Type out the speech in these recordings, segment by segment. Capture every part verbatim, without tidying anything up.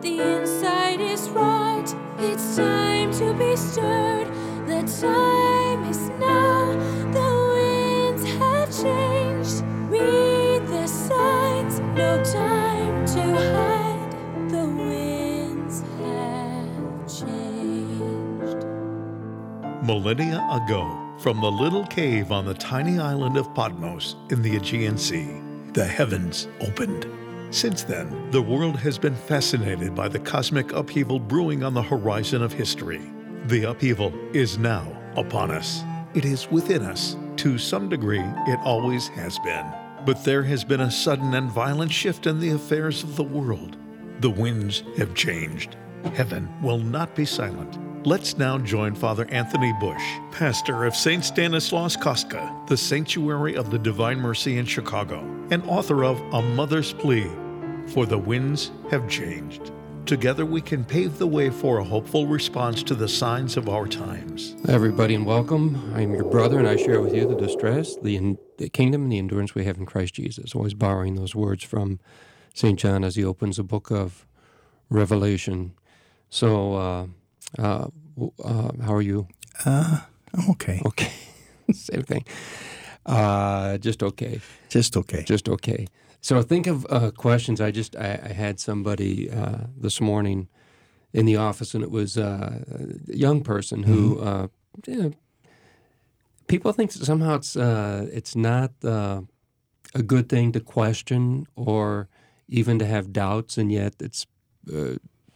the inside is wrought. It's time to be stirred. The time is now. The winds have changed. Read the signs. No time to hide. The winds have changed. Millennia ago, from the little cave on the tiny island of Patmos in the Aegean Sea, the heavens opened. Since then, the world has been fascinated by the cosmic upheaval brewing on the horizon of history. The upheaval is now upon us. It is within us. To some degree, it always has been. But there has been a sudden and violent shift in the affairs of the world. The winds have changed. Heaven will not be silent. Let's now join Father Anthony Bush, pastor of Saint Stanislaus Kostka, the Sanctuary of the Divine Mercy in Chicago, and author of A Mother's Plea, For the Winds Have Changed. Together we can pave the way for a hopeful response to the signs of our times. Hi, everybody, and welcome. I'm your brother, and I share with you the distress, the, in, the kingdom, and the endurance we have in Christ Jesus. Always borrowing those words from Saint John as he opens the book of Revelation. So, uh, uh, uh, how are you? Uh, I'm okay. Okay. Same thing. Uh, just okay. Just okay. Just okay. So think of uh, questions. I just I, I had somebody uh, this morning in the office, and it was uh, a young person who mm-hmm. uh, you know, people think that somehow it's uh, it's not uh, a good thing to question or even to have doubts, and yet it's uh,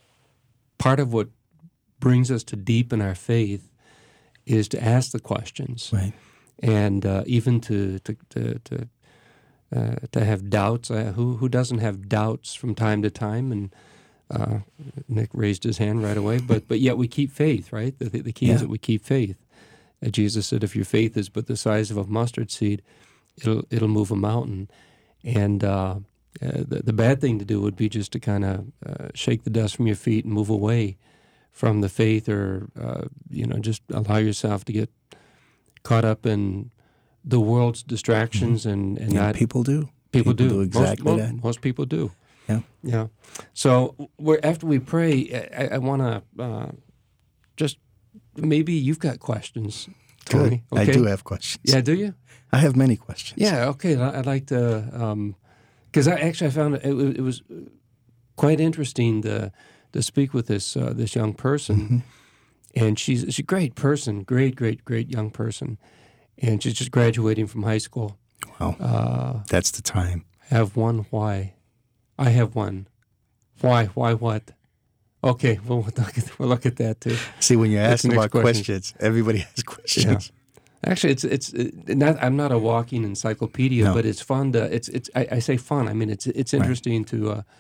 part of what brings us to deepen our faith is to ask the questions, right? And uh, even to to to to, uh, to have doubts. Uh, who who doesn't have doubts from time to time? And uh, Nick raised his hand right away. But but yet we keep faith, right? The, the key yeah. is that we keep faith. Uh, Jesus said, "If your faith is but the size of a mustard seed, it'll it'll move a mountain." And uh, uh, the the bad thing to do would be just to kind of uh, shake the dust from your feet and move away from the faith, or uh, you know, just allow yourself to get caught up in the world's distractions, mm-hmm. and, and yeah, not people do. People, people do. do exactly most, that. Most, most people do. Yeah. Yeah. So we're, after we pray, I, I want to uh, just maybe you've got questions, Tony. Good. Okay? I do have questions. Yeah, do you? I have many questions. Yeah. Okay. I'd like to, because um, I actually I found it, it, it was quite interesting to to speak with this uh, this young person. Mm-hmm. And she's, she's a great person, great, great, great young person. And she's just graduating from high school. Wow. Uh, That's the time. Have one, why? I have one. Why? Why what? Okay, well, we'll look at, we'll look at that too. See, when you're asking about question. questions, everybody has questions. Yeah. Actually, it's it's it, not. I'm not a walking encyclopedia, no. but it's fun to. It's it's. I, I say fun. I mean, it's it's interesting right. to. Uh,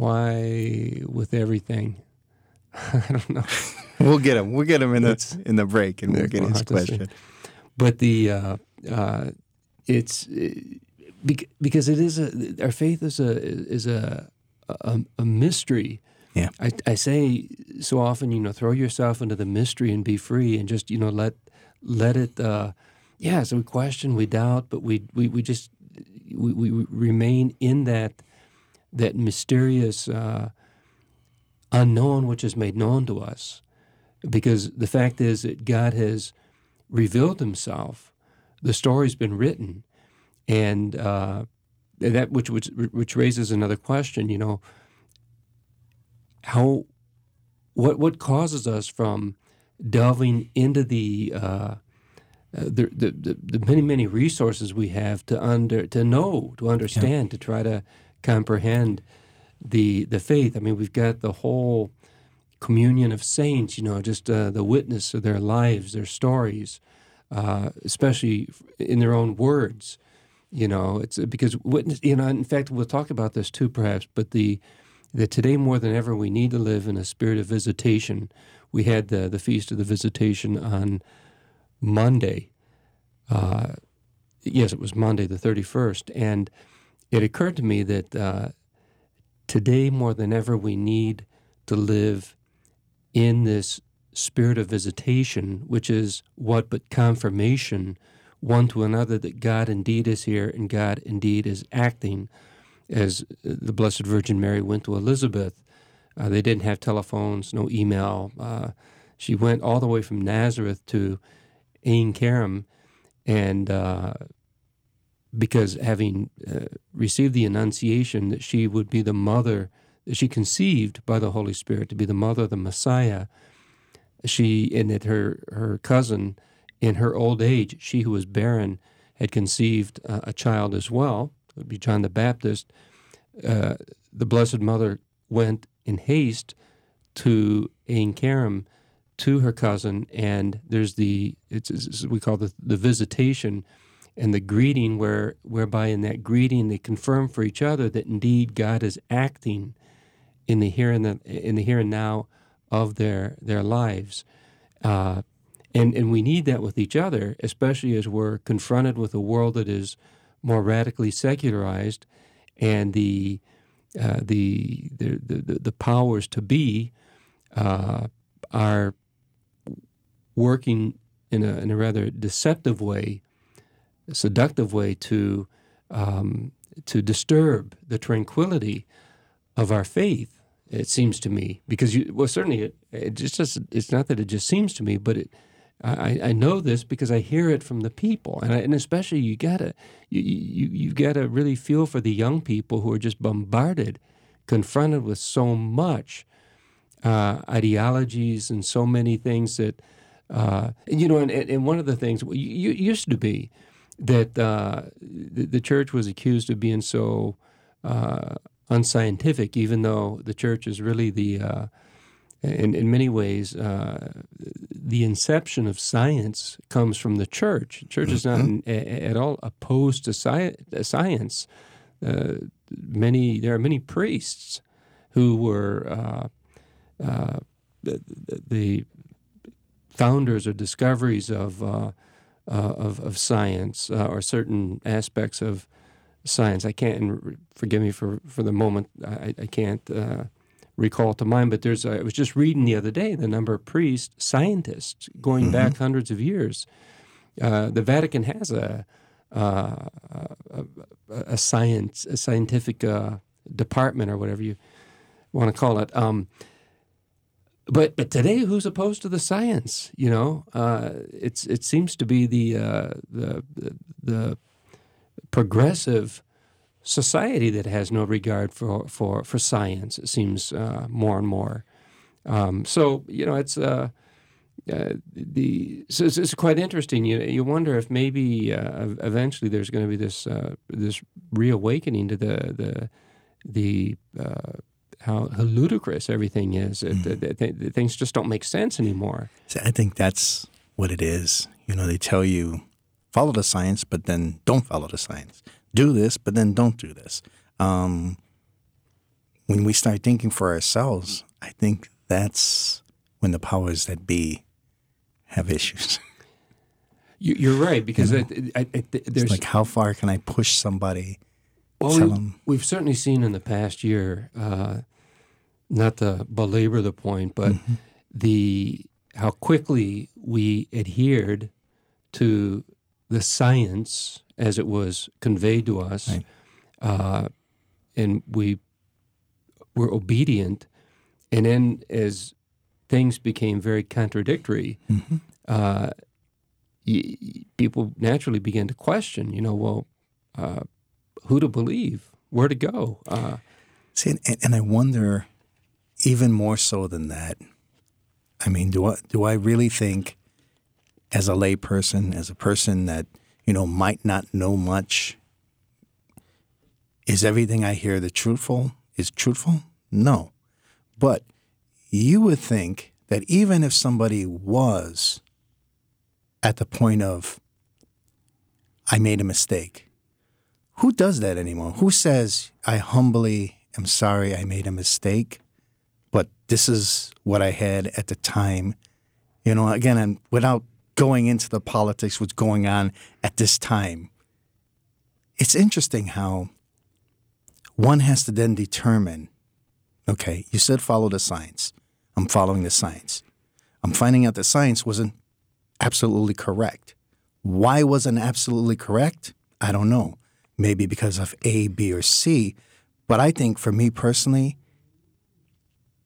why with everything? I don't know. We'll get him. We'll get him in the in the break, and we'll get his question. But the uh, uh, it's uh, because it is a our faith is a is a a, a mystery. Yeah. I, I say so often, you know, throw yourself into the mystery and be free, and just you know let let it. Uh, yeah. So we question, we doubt, but we we, we just we, we remain in that that mysterious. Uh, unknown which is made known to us, because the fact is that God has revealed himself. The story's been written, and uh, that which, which which raises another question, you know, how what what causes us from delving into the uh, the, the, the the many many resources we have to under to know, to understand, yeah. to try to comprehend the the faith. I mean, we've got the whole communion of saints, you know, just uh, the witness of their lives, their stories, uh, especially in their own words. You know, it's because witness. You know, in fact, we'll talk about this too, perhaps. But the that today more than ever, we need to live in a spirit of visitation. We had the the feast of the visitation on Monday. Uh, yes, it was Monday, the thirty-first, and it occurred to me that. Uh, Today, more than ever, we need to live in this spirit of visitation, which is what but confirmation one to another that God indeed is here and God indeed is acting, as the Blessed Virgin Mary went to Elizabeth Uh, they didn't have telephones, no email. Uh, she went all the way from Nazareth to Ein Kerem, and uh, because having uh, received the Annunciation that she would be the mother, that she conceived by the Holy Spirit to be the mother of the Messiah, she, and that her, her cousin, in her old age, she who was barren, had conceived uh, a child as well, it would be John the Baptist. Uh, the Blessed Mother went in haste to Ein Kerem, to her cousin, and there's the, it's, it's we call the, the visitation and the greeting, where whereby in that greeting they confirm for each other that indeed God is acting in the here and the, in the here and now of their their lives. Uh, and, and we need that with each other, especially as we're confronted with a world that is more radically secularized, and the uh, the, the the the powers to be uh, are working in a in a rather deceptive way, a seductive way to um, to disturb the tranquility of our faith. It seems to me, because you well certainly it, it just doesn't, it's not that it just seems to me, but it. I, I know this because I hear it from the people, and, I, and especially you gotta you you you gotta really feel for the young people who are just bombarded, confronted with so much uh, ideologies and so many things that uh, and, you know. And, and one of the things you, you used to be that uh, the, the church was accused of being so uh, unscientific, even though the church is really the uh, In, in many ways, uh, the inception of science comes from the church. The church is not in, a, at all opposed to sci- science. Uh, many there are many priests who were uh, uh, the, the founders or discoveries of uh, uh, of, of science uh, or certain aspects of science. I can't, and forgive me for, for the moment, I, I can't. Uh, recall to mind, but there's a, I was just reading the other day the number of priests, scientists going mm-hmm. back hundreds of years. Uh, the Vatican has a uh, a, a science a scientific uh, department, or whatever you want to call it. Um, but but today, who's opposed to the science? You know, uh, it's it seems to be the uh, the, the the progressive society that has no regard for, for, for science, it seems uh, more and more. Um, so, you know, it's uh, uh, the so it's, it's quite interesting. You you wonder if maybe uh, eventually there's going to be this uh, this reawakening to the the the uh, how, how ludicrous everything is. Mm-hmm. It, it, it, it, things just don't make sense anymore. So I think that's what it is. You know, they tell you follow the science, but then don't follow the science. Do this, but then don't do this. Um, when we start thinking for ourselves, I think that's when the powers that be have issues. You, you're right, because you know? I, I, I, there's it's like, how far can I push somebody? Well, tell we, them? We've certainly seen in the past year, uh, not to belabor the point, but mm-hmm. the how quickly we adhered to the science as it was conveyed to us, right. uh, and we were obedient. And then as things became very contradictory, mm-hmm. uh, y- y- people naturally began to question, you know, well, uh, who to believe, where to go. Uh, See, and, and I wonder, even more so than that, I mean, do I, do I really think, as a lay person, as a person that, you know, might not know much, is everything I hear the truthful, is truthful? No. But you would think that even if somebody was at the point of, I made a mistake, who does that anymore? Who says, I humbly am sorry I made a mistake, but this is what I had at the time? You know, again, and without going into the politics, what's going on at this time, it's interesting how one has to then determine, okay, you said follow the science. I'm following the science. I'm finding out the science wasn't absolutely correct. Why wasn't absolutely correct? I don't know. Maybe because of A, B, or C. But I think for me personally,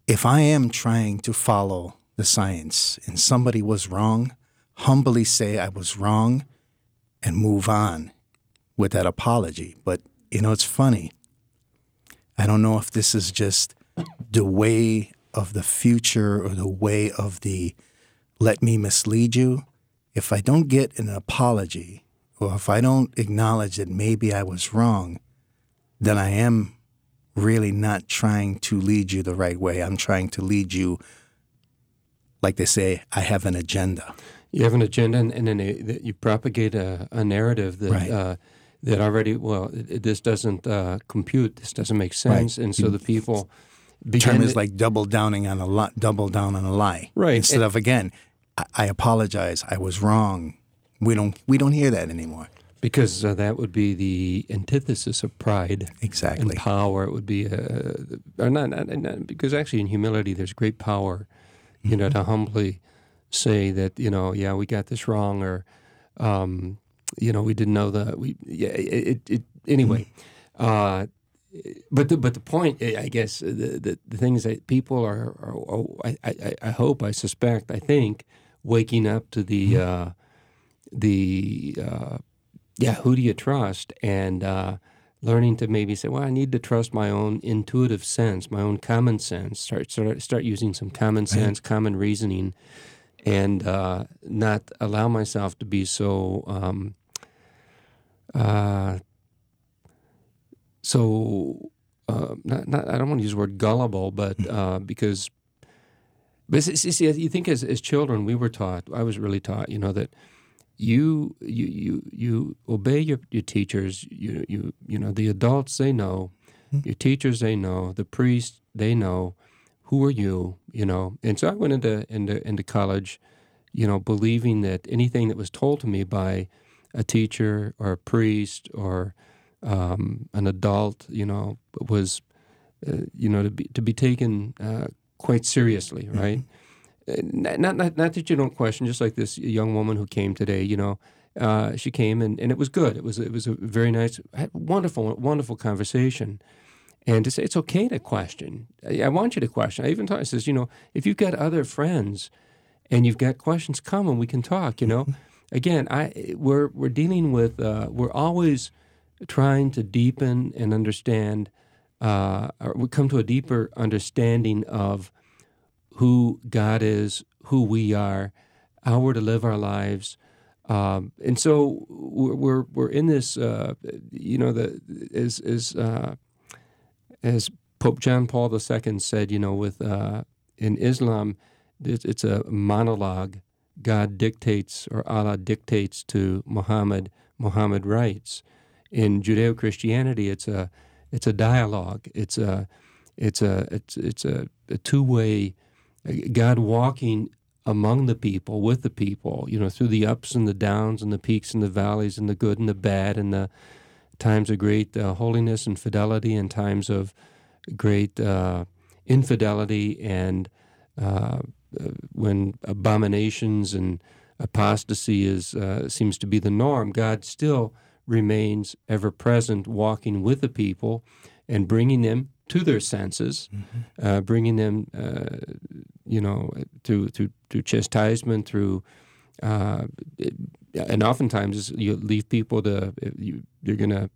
if I am trying to follow the science and somebody was wrong, humbly say I was wrong and move on with that apology. But, you know, it's funny. I don't know if this is just the way of the future or the way of the let me mislead you. If I don't get an apology or if I don't acknowledge that maybe I was wrong, then I am really not trying to lead you the right way. I'm trying to lead you, like they say, I have an agenda. You have an agenda, and, and then a, you propagate a, a narrative that Right. uh, that already, well, it, this doesn't uh, compute, this doesn't make sense, Right. and so the people The begin term is to- like double downing on a li- double down on a lie. Right. Instead And- of, again, I, I apologize, I was wrong. We don't we don't hear that anymore. because uh, that would be the antithesis of pride. Exactly. And power. It would be, uh, or not, not, not, because actually in humility there's great power, you know, to humbly say that, you know, yeah, we got this wrong, or, um, you know, we didn't know that. We, yeah, it, it, it anyway. Uh, but the but the point, I guess, the the, the thing is that people are, are, are I, I, I hope, I suspect, I think, waking up to the uh, the uh, yeah, who do you trust, and uh, learning to maybe say, well, I need to trust my own intuitive sense, my own common sense. Start start start using some common sense, common reasoning, and uh, not allow myself to be so. Um, uh, So, uh, not, not, I don't want to use the word gullible, but uh, because, but see, see, you think as, as children we were taught, I was really taught, you know, that you you you you obey your, your teachers. You you you know, the adults, they know, your teachers, they know, the priests, they know. Who are you? You know, and so I went into into into college, you know, believing that anything that was told to me by a teacher or a priest or Um, an adult, you know, was, uh, you know, to be to be taken uh, quite seriously, right? Mm-hmm. Not, not not that you don't question. Just like this young woman who came today, you know, uh, she came and, and it was good. It was it was a very nice, wonderful, wonderful conversation. And to say it's okay to question. I, I want you to question. I even thought, I says, you know, if you've got other friends and you've got questions, come and we can talk. You know, again, I we're we're dealing with uh, we're always trying to deepen and understand, uh, or we come to a deeper understanding of who God is, who we are, how we're to live our lives, um, and so we're we're, we're in this, uh, you know, the as as uh, as Pope John Paul the Second said, you know, with uh, in Islam, it's, it's a monologue. God dictates, or Allah dictates to Muhammad. Muhammad writes. In Judeo-Christianity, it's a it's a dialogue. It's a it's a it's it's a, a two-way, God walking among the people, with the people, you know, through the ups and the downs and the peaks and the valleys and the good and the bad and the times of great uh, holiness and fidelity and times of great uh, infidelity and uh, when abominations and apostasy is uh, seems to be the norm. God still remains ever present, walking with the people and bringing them to their senses, mm-hmm. uh, bringing them, uh, you know, through through through chastisement, through, uh, and oftentimes you leave people to you, you're gonna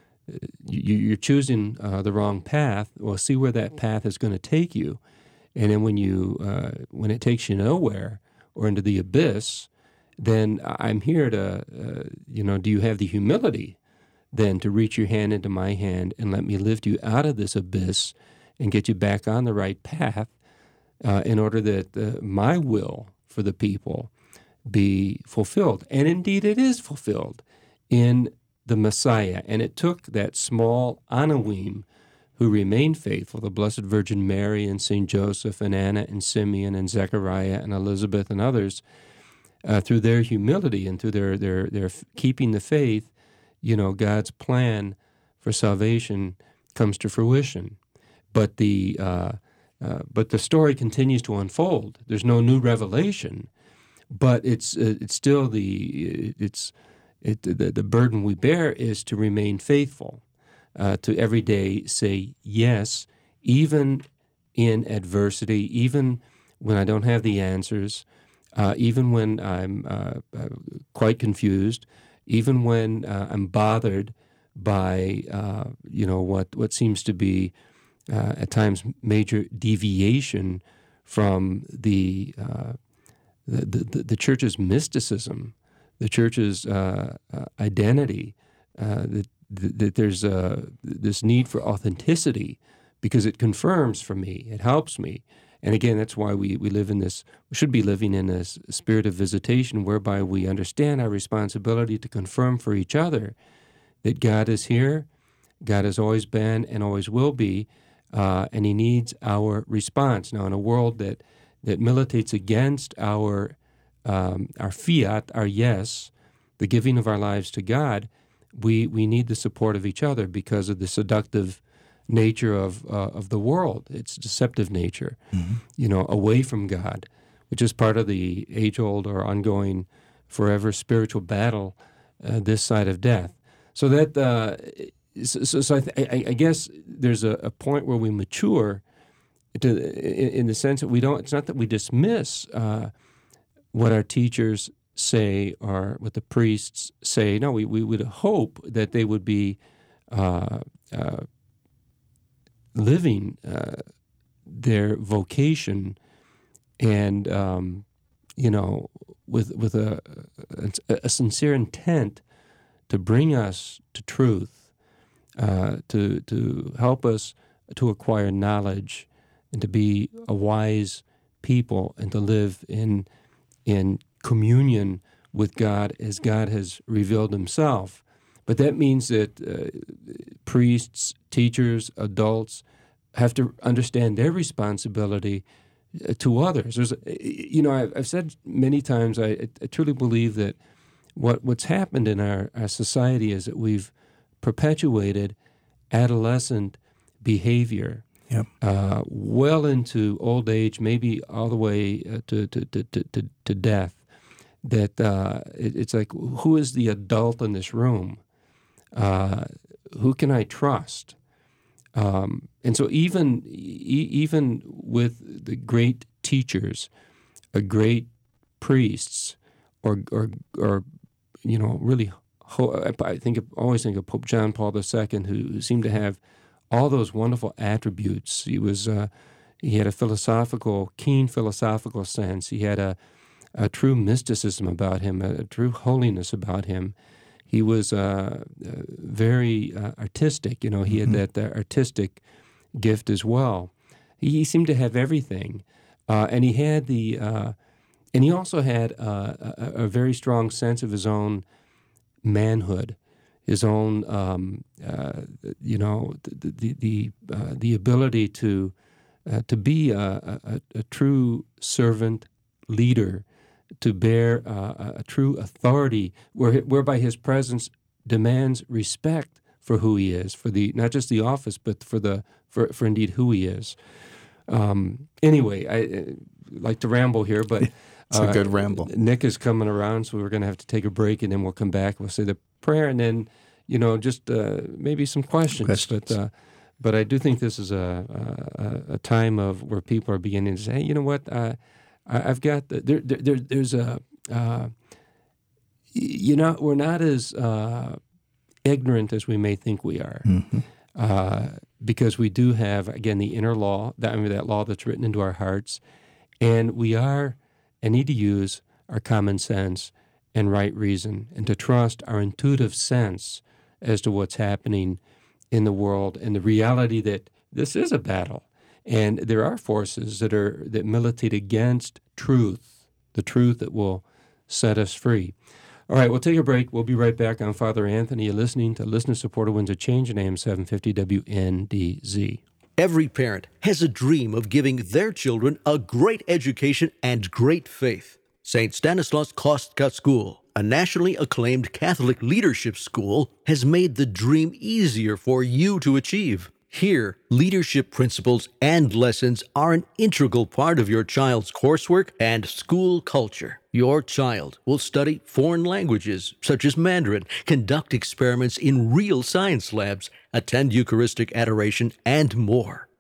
you, you're choosing uh, the wrong path. Well, see where that path is going to take you, and then when you uh, when it takes you nowhere or into the abyss, then I'm here to, uh, you know, do you have the humility then to reach your hand into my hand and let me lift you out of this abyss and get you back on the right path uh, in order that uh, my will for the people be fulfilled? And indeed it is fulfilled in the Messiah. And it took that small Anawim who remained faithful, the Blessed Virgin Mary and Saint Joseph and Anna and Simeon and Zechariah and Elizabeth and others, Uh, through their humility and through their, their their keeping the faith, you know, God's plan for salvation comes to fruition. But the uh, uh, but the story continues to unfold. There's no new revelation, but it's uh, it's still the it's it the, the burden we bear is to remain faithful, uh, to every day say yes, even in adversity, even when I don't have the answers, uh, even when I'm uh, uh, quite confused, even when uh, I'm bothered by uh, you know what what seems to be uh, at times major deviation from the, uh, the the the church's mysticism, the church's uh, uh, identity. Uh, that, that there's uh, this need for authenticity because it confirms for me, it helps me. And again, that's why we, we live in this, we should be living in this spirit of visitation whereby we understand our responsibility to confirm for each other that God is here, God has always been and always will be, uh, and He needs our response. Now, in a world that, that militates against our, um, our fiat, our yes, the giving of our lives to God, we, we need the support of each other because of the seductive nature of uh, of the world, its deceptive nature, mm-hmm. you know, away from God, which is part of the age-old or ongoing, forever spiritual battle uh, this side of death. So that, uh, so, so I, th- I, I guess there's a, a point where we mature, to, in, in the sense that we don't. It's not that we dismiss uh, what our teachers say or what the priests say. No, we we would hope that they would be. Uh, uh, living uh, their vocation and, um, you know, with with a, a, a sincere intent to bring us to truth, uh, to to help us to acquire knowledge and to be a wise people and to live in in communion with God as God has revealed Himself. But that means that uh, priests, teachers, adults have to understand their responsibility uh, to others. There's, you know, I've, I've said many times, I, I truly believe that what what's happened in our, our society is that we've perpetuated adolescent behavior Yep. uh, well into old age, maybe all the way uh, to, to, to, to, to death. That uh, it, it's like, who is the adult in this room? Uh, who can I trust? Um, and so even e- even with the great teachers, uh, great priests, or or or you know really, ho- I think of, always think of Pope John Paul the Second, who seemed to have all those wonderful attributes. He was uh, he had a philosophical, keen philosophical sense. He had a a true mysticism about him, a, a true holiness about him. He was uh, uh, very uh, artistic. You know, he mm-hmm. had that uh, artistic gift as well. He, he seemed to have everything, uh, and he had the, uh, and he also had uh, a, a very strong sense of his own manhood, his own, um, uh, you know, the the the, uh, the ability to uh, to be a, a, a true servant leader, to bear uh, a true authority, where, whereby his presence demands respect for who he is, for the not just the office, but for the for, for indeed who he is. Um, anyway, I, I like to ramble here, but it's uh, a good ramble. Nick is coming around, so we're going to have to take a break, and then we'll come back. We'll say the prayer, and then you know just uh, maybe some questions. questions. But uh, but I do think this is a, a a time of where people are beginning to say, hey, you know what. Uh, I've got the, there, there. There's a, uh, you know, we're not as uh, ignorant as we may think we are, mm-hmm. uh, because we do have again the inner law, that I mean, that law that's written into our hearts, and we are and need to use our common sense and right reason, and to trust our intuitive sense as to what's happening in the world and the reality that this is a battle. And there are forces that are that militate against truth, the truth that will set us free. All right, we'll take a break. We'll be right back on Father Anthony. You're listening to Listener-Supported Winds of Change on A M seven fifty W N D Z. Every parent has a dream of giving their children a great education and great faith. Saint Stanislaus Kostka School, a nationally acclaimed Catholic leadership school, has made the dream easier for you to achieve. Here, leadership principles and lessons are an integral part of your child's coursework and school culture. Your child will study foreign languages, such as Mandarin, conduct experiments in real science labs, attend Eucharistic adoration, and more.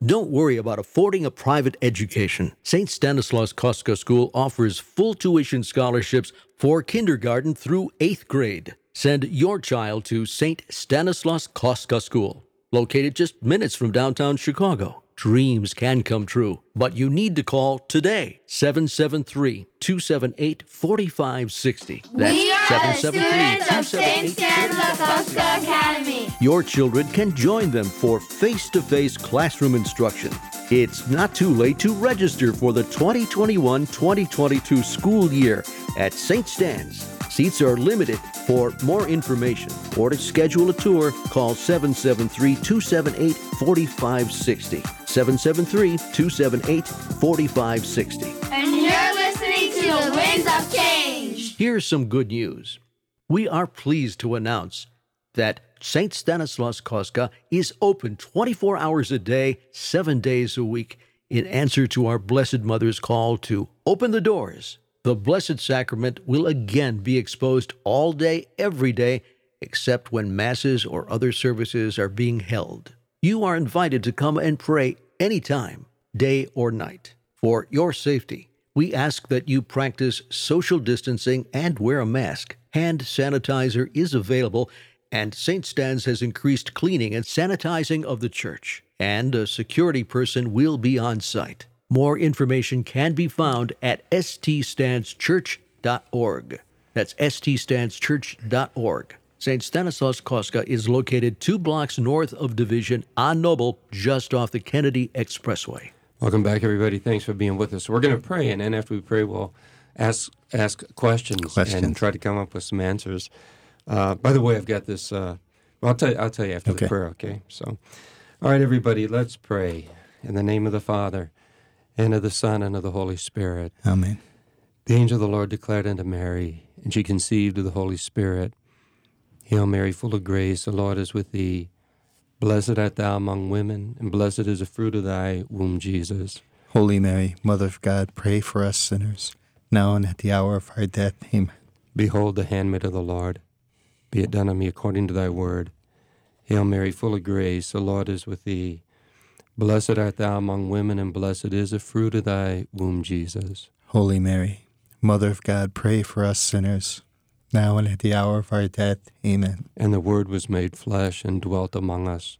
Don't worry about affording a private education. Saint Stanislaus Kostka School offers full tuition scholarships for kindergarten through eighth grade. Send your child to Saint Stanislaus Kostka School, located just minutes from downtown Chicago. Dreams can come true, but you need to call today, seven seven three, two seven eight, four five six zero. We are the students of Saint Stanislaus Kostka Academy. Your children can join them for face-to-face classroom instruction. It's not too late to register for the twenty twenty-one twenty twenty-two school year at Saint Stan's. Seats are limited. For more information or to schedule a tour, call seven seven three, two seven eight, four five six zero. seven seven three, two seven eight, four five six zero. And you're listening to the Winds of Change. Here's some good news. We are pleased to announce that Saint Stanislaus Kostka is open twenty-four hours a day, seven days a week, in answer to our Blessed Mother's call to open the doors. The Blessed Sacrament will again be exposed all day, every day, except when masses or other services are being held. You are invited to come and pray anytime, day or night. For your safety, we ask that you practice social distancing and wear a mask. Hand sanitizer is available, and Saint Stan's has increased cleaning and sanitizing of the church, and a security person will be on site. More information can be found at s t stans church dot org. That's s t stans church dot org. Saint Stanislaus Kostka is located two blocks north of Division on Noble, just off the Kennedy Expressway. Welcome back, everybody. Thanks for being with us. We're going to pray, and then after we pray, we'll ask ask questions, Questions. and try to come up with some answers. Uh, by the way, I've got this. Uh, well, I'll tell you. I'll tell you after Okay. the prayer. Okay. So, all right, everybody, let's pray in the name of the Father, and of the Son, and of the Holy Spirit. Amen. The angel of the Lord declared unto Mary, and she conceived of the Holy Spirit. Hail Mary, full of grace, the Lord is with thee. Blessed art thou among women, and blessed is the fruit of thy womb, Jesus. Holy Mary, Mother of God, pray for us sinners, now and at the hour of our death. Amen. Behold the handmaid of the Lord. Be it done unto me according to thy word. Hail Mary, full of grace, the Lord is with thee. Blessed art thou among women, and blessed is the fruit of thy womb, Jesus. Holy Mary, Mother of God, pray for us sinners, now and at the hour of our death. Amen. And the Word was made flesh and dwelt among us.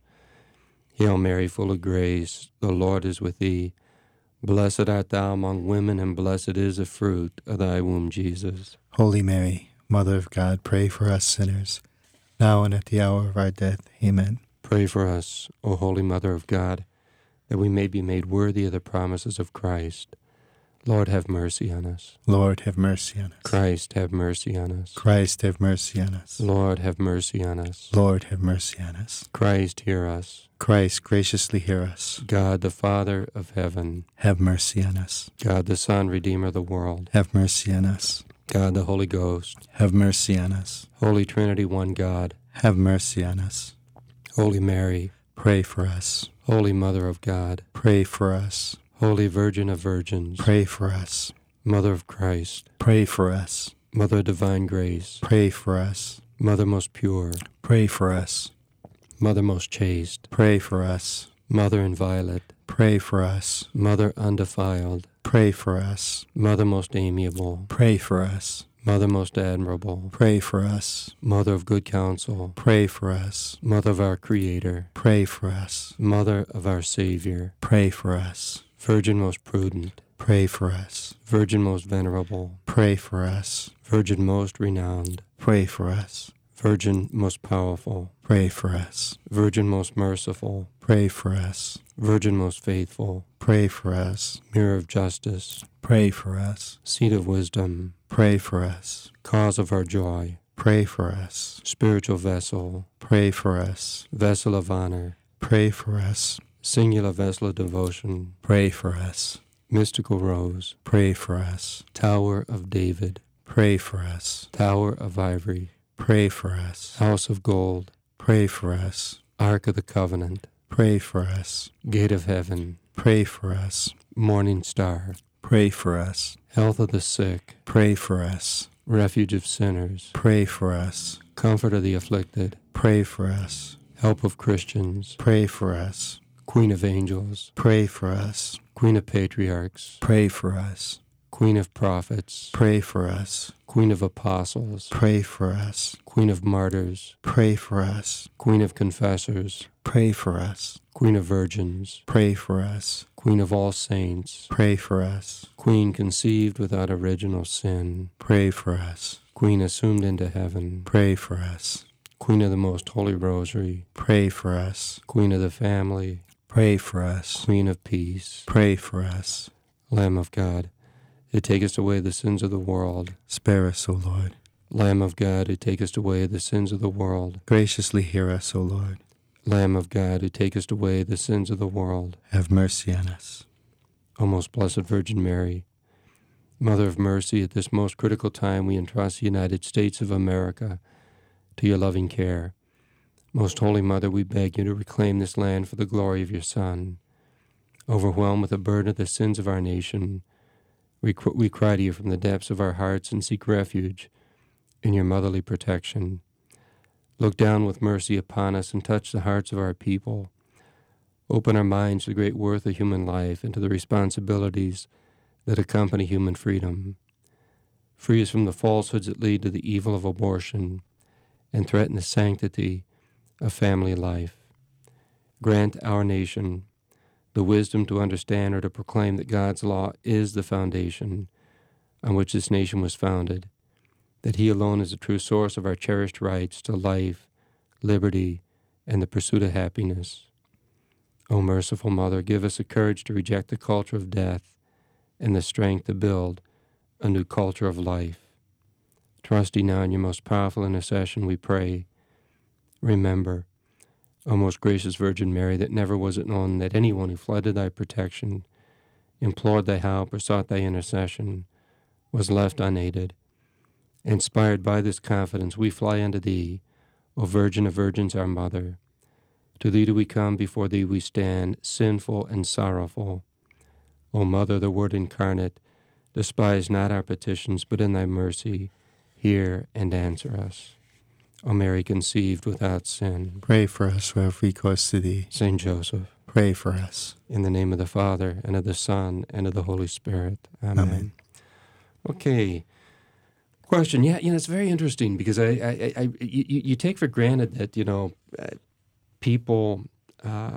Hail Mary, full of grace, the Lord is with thee. Blessed art thou among women, and blessed is the fruit of thy womb, Jesus. Holy Mary, Mother of God, pray for us sinners, now and at the hour of our death. Amen. Pray for us, O Holy Mother of God, that we may be made worthy of the promises of Christ. Lord, have mercy on us. Lord, have mercy on us. Christ, have mercy on us. Christ, have mercy on us. Lord, have mercy on us. Lord, have mercy on us. Christ, hear us. Christ, graciously hear us. God, the Father of heaven. Have mercy on us. God, the Son, Redeemer of the world. Have mercy on us. God, the Holy Ghost. Have mercy on us. Holy Trinity, one God. Have mercy on us. Holy Mary. Pray for us. Holy Mother of God. Pray for us. Holy Virgin of Virgins. Pray for us. Mother of Christ. Pray for us. Mother of Divine Grace. Pray for us. Mother most pure. Pray for us. Mother most chaste. Pray for us. Mother inviolate. Pray for us. Mother undefiled. Pray for us. Mother most amiable. Pray for us. Mother most admirable. Pray for us. Mother of good counsel. Pray for us. Mother of our Creator. Pray for us. Mother of our Savior. Pray for us. Virgin most prudent. Pray for us. Virgin most venerable. Pray for us. Virgin most renowned. Pray for us. Virgin most powerful. Pray for us. Virgin most merciful. Pray for us. Virgin most faithful. Pray for us. Mirror of justice. Pray for us. Seat of wisdom. Pray for us. Cause of our joy. Pray for us. Spiritual vessel. Pray for us. Vessel of honor. Pray for us. Singular vessel of devotion. Pray for us. Mystical rose. Pray for us. Tower of David. Pray for us. Tower of ivory. Pray for us. House of gold. Pray for us. Ark of the covenant. Pray for us. Gate of heaven. Pray for us. Morning star. Pray for us. Health of the sick. Pray for us. Refuge of sinners. Pray for us. Comfort of the afflicted. Pray for us. Help of Christians. Pray for us. Queen of Angels, pray for us. Queen of Patriarchs, Pray for us. Queen of Prophets, Pray for us. Queen of Apostles, Pray for us. Queen of Martyrs, Pray for us. Queen of Confessors, Pray for us. Queen of Virgins, Pray for us. Queen of all saints, Pray for us. Queen conceived without original sin, Pray for us. Queen assumed into heaven, Pray for us. Queen of the Most Holy Rosary, Pray for us. Queen of the Family, Pray for us. Queen of Peace, Pray for us. Lamb of God, who takest away the sins of the world, Spare us, O Lord. Lamb of God, who takest away the sins of the world, Graciously hear us, O Lord. Lamb of God, who takest away the sins of the world, Have mercy on us. O most blessed Virgin Mary, Mother of Mercy, at this most critical time we entrust the United States of America to your loving care. Most Holy Mother, we beg you to reclaim this land for the glory of your Son. Overwhelmed with the burden of the sins of our nation, we, cr- we cry to you from the depths of our hearts and seek refuge in your motherly protection. Look down with mercy upon us and touch the hearts of our people. Open our minds to the great worth of human life and to the responsibilities that accompany human freedom. Free us from the falsehoods that lead to the evil of abortion and threaten the sanctity of family life. Grant our nation the wisdom to understand or to proclaim that God's law is the foundation on which this nation was founded, that he alone is the true source of our cherished rights to life, liberty, and the pursuit of happiness. O merciful Mother, give us the courage to reject the culture of death and the strength to build a new culture of life. Trusting now in your most powerful intercession, we pray. Remember, O most gracious Virgin Mary, that never was it known that anyone who fled to thy protection, implored thy help, or sought thy intercession, was left unaided. Inspired by this confidence, we fly unto thee, O Virgin of Virgins, our Mother. To thee do we come, before thee we stand, sinful and sorrowful. O Mother, the Word incarnate, despise not our petitions, but in thy mercy hear and answer us. O Mary, conceived without sin. Pray for us who have recourse to thee. Saint Joseph, Pray for us. in the name of the Father, and of the Son, and of the Holy Spirit. Amen. Amen. Okay. Question. Yeah, you know, it's very interesting because I, I, I you, you take for granted that, you know, uh, people uh,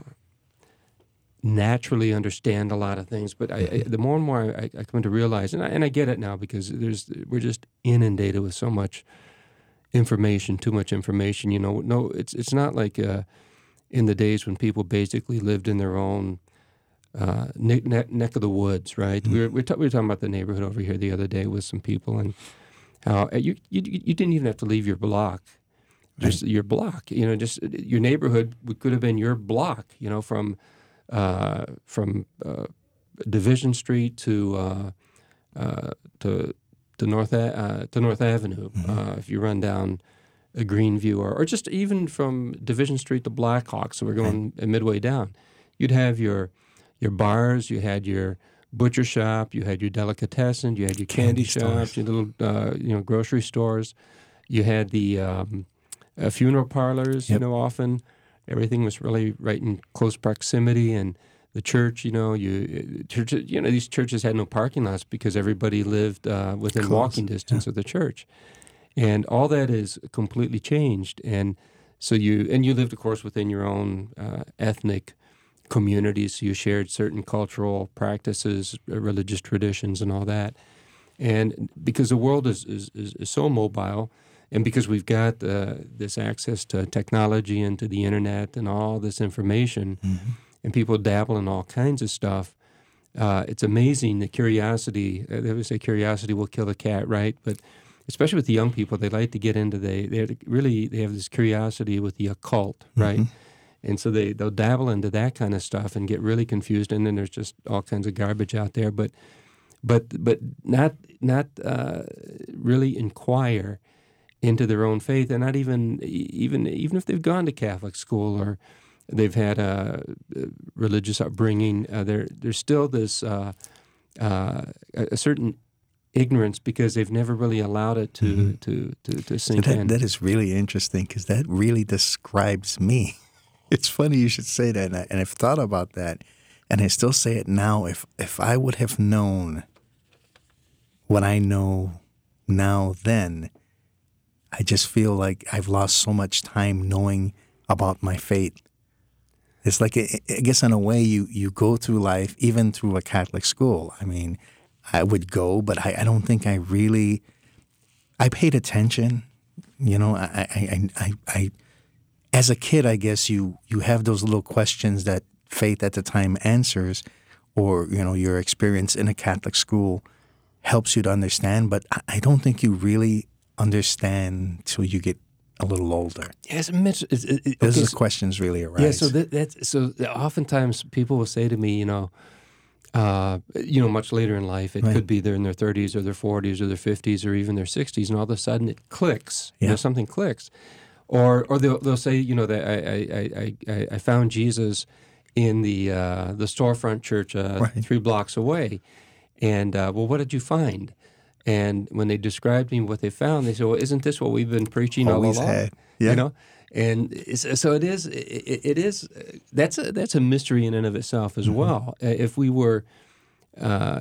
naturally understand a lot of things, but I, I, the more and more I, I come to realize, and I, and I get it now because there's we're just inundated with so much information, too much information. You know, no, it's it's not like uh, in the days when people basically lived in their own uh, neck, neck, neck of the woods, right? Mm-hmm. We were we were, ta- we were talking about the neighborhood over here the other day with some people, and how uh, you you you didn't even have to leave your block, just right. your block. You know, just your neighborhood could have been your block. You know, from uh, from uh, Division Street to uh, uh, to to North uh, to North Avenue. Mm-hmm. Uh, if you run down a Greenview, or, or just even from Division Street to Blackhawk, so we're going right. midway down, you'd have your your bars, you had your butcher shop, you had your delicatessen, you had your candy, candy shops, stores. Your little uh, you know grocery stores, you had the um, uh, funeral parlors. Yep. You know, often everything was really right in close proximity, and the church, you know, you church, you know, these churches had no parking lots because everybody lived uh, within Close. walking distance yeah. of the church, and all that is completely changed. And so you and you lived, of course, within your own uh, ethnic communities. So you shared certain cultural practices, religious traditions, and all that. And because the world is is, is, is so mobile, and because we've got uh, this access to technology and to the internet and all this information. Mm-hmm. And people dabble in all kinds of stuff. Uh, it's amazing the curiosity. Uh, they always say curiosity will kill the cat, right? But especially with the young people, they like to get into the. They really they have this curiosity with the occult, right? Mm-hmm. And so they they'll dabble into that kind of stuff and get really confused. And then there's just all kinds of garbage out there. But but but not not uh, really inquire into their own faith, and not even even even if they've gone to Catholic school or they've had a, a religious upbringing, uh, there there's still this uh, uh, a certain ignorance because they've never really allowed it to mm-hmm. to, to, to sink so that, in. That is really interesting because that really describes me. It's funny you should say that, and, I, and I've thought about that, and I still say it now. If if I would have known what I know now then, I just feel like I've lost so much time knowing about my faith. It's like, I guess in a way, you, you go through life, even through a Catholic school. I mean, I would go, but I, I don't think I really, I paid attention. You know, I, I, I, I, as a kid, I guess you, you have those little questions that faith at the time answers, or, you know, your experience in a Catholic school helps you to understand, but I, I don't think you really understand till you get a little older. Yes, Mitch. It, it, okay, Those are so, the questions really arise. Yeah, so that, that's so. Oftentimes, people will say to me, you know, uh, you know, much later in life, it Right. could be they're in their thirties or their forties or their fifties or even their sixties, and all of a sudden it clicks. You Yeah. know, something clicks, or or they'll they'll say, you know, that I I I, I, I found Jesus in the uh, the storefront church uh, Right. three blocks away, and uh, well, what did you find? And when they described me what they found, they said, "Well, isn't this what we've been preaching Always all along?" had. Yeah. You know, and it's, so it is. It, it is. That's a that's a mystery in and of itself as Mm-hmm. well. Uh, If we were, uh,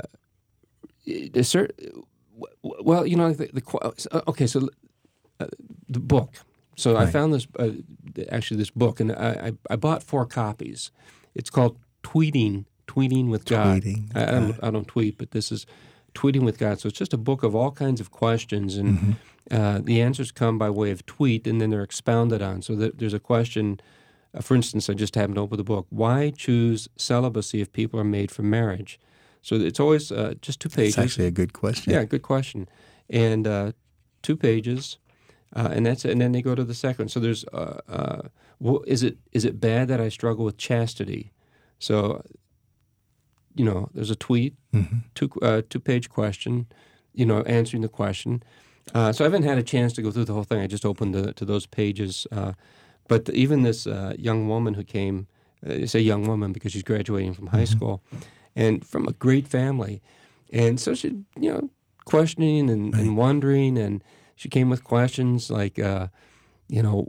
a certain, well, you know, the, the qu- okay, so uh, the book. So I Right. found this uh, actually this book, and I, I I bought four copies. It's called Tweeting Tweeting with God. Tweeting with I, I, don't, God. I don't tweet, but this is Tweeting with God. So it's just a book of all kinds of questions, and Mm-hmm. uh, the answers come by way of tweet, and then they're expounded on. So that there's a question, uh, for instance, I just happened to open the book. Why choose celibacy if people are made for marriage? So it's always uh, just two pages. It's actually a good question. Yeah, good question. And uh, two pages, uh, and that's it. And then they go to the second. So there's, uh, uh, well, is it is it bad that I struggle with chastity? So, you know, there's a tweet, Mm-hmm. two uh, two page question, you know, answering the question. Uh, so I haven't had a chance to go through the whole thing. I just opened the, to those pages. Uh, but even this uh, young woman who came, uh, I say young woman because she's graduating from high school, and from a great family, and so she, you know, questioning and, and wondering, and she came with questions like, uh, you know,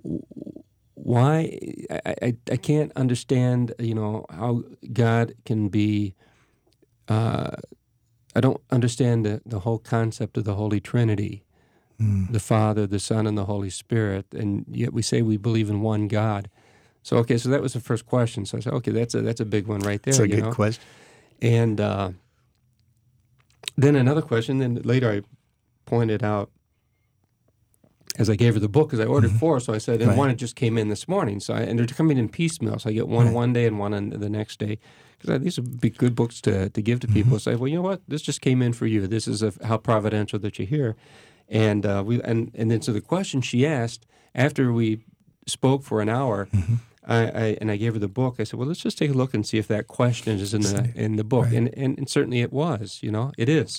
why I, I I can't understand, you know, how God can be. Uh, I don't understand the, the whole concept of the Holy Trinity, Mm. the Father, the Son, and the Holy Spirit, and yet we say we believe in one God. So okay, so that was the first question. So I said, okay, that's a that's a big one right there. It's a you good know? question. And uh, then another question. Then later I pointed out, as I gave her the book, because I ordered four, so I said, and Right. one just came in this morning. So I, and they're coming in piecemeal. So I get one Right. one day and one on the next day. Because these would be good books to, to give to people. Say, well, you know what? This just came in for you. This is a, how providential that you're here. And uh, we and, and then so the question she asked after we spoke for an hour, I, I and I gave her the book. I said, well, let's just take a look and see if that question is in the in the book. Right. And, and and certainly it was. You know, it is.